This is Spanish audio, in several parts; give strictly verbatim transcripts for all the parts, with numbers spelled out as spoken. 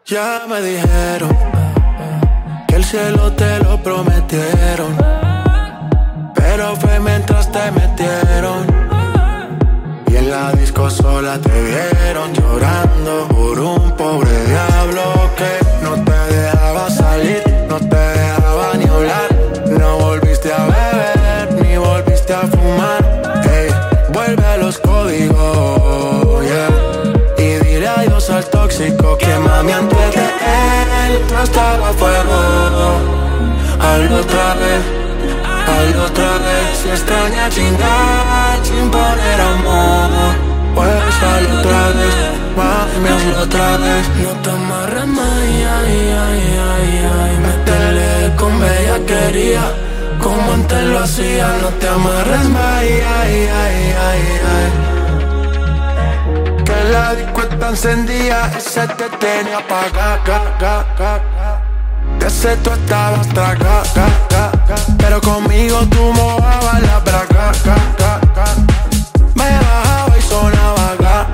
Ya me dijeron que el cielo te lo prometieron, pero fue mientras te metieron. Y en la disco sola te vieron llorando por un pobre diablo que no te dejaba salir, no te dejaba ni hablar. No volviste a beber, ni volviste a fumar. Ey, vuelve a los códigos, yeah. Y dile adiós al tóxico que mami antes de él tú estabas a fuego. Hazlo otra vez, hazlo otra vez. Si extraña chingar sin poner amor, pues hazlo otra vez, mami, hazlo otra vez. No te amarres más, ay, ay, ay, ay, ay. Métele con bellaquería como antes lo hacía. No te amarres más, ay, ay, ay, ay, ay. Que la disco está encendida y se te tenía apagada, ga, ga, ga, ga. Que sé tú estabas traga, ga, ga, ga. Pero conmigo tú mojabas la braga, ga, ga, ga. Me bajaba y sonaba, ga.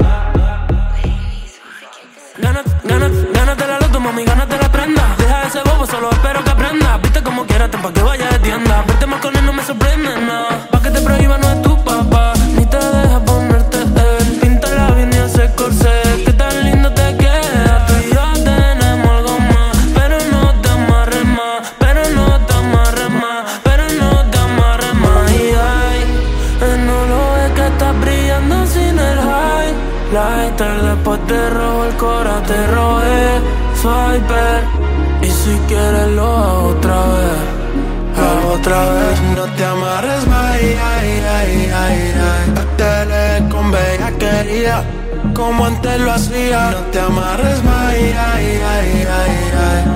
Ganas, ganas, ganas de la loto, mami, ganas de la prenda. Deja ese bobo, solo espero que aprenda. Viste como quieras, pa' que vaya de tienda. Verte más con él no me sorprende, no. Pa' que te prohíba no es tu papá, ni te deja ponerte él. Pinta la bien y ese corsé, que tan lindo te queda. Tú y yo tenemos algo más, pero no te amarres más, pero no te amarres más, pero no te amarres más. Y ay, él no lo ves que estás brillando sin el high lighter. Después te robo el cora, te robé swiper. Y si quieres lo hago otra vez, hago otra vez. No te amarres más, ay, ay, ay, ay, ay. Métele con bellaquería como antes lo hacía. No te amarres más, ay, ay, ay, ay,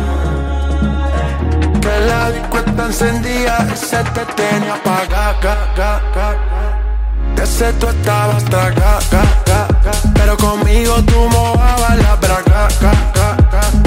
ay. Que la disco está encendida y se te tenía apagada, ga, ga, ga, ga. Que sé tú estabas traga, ga, ga, ga. Pero conmigo tú mojabas la braga, ga, ga, ga.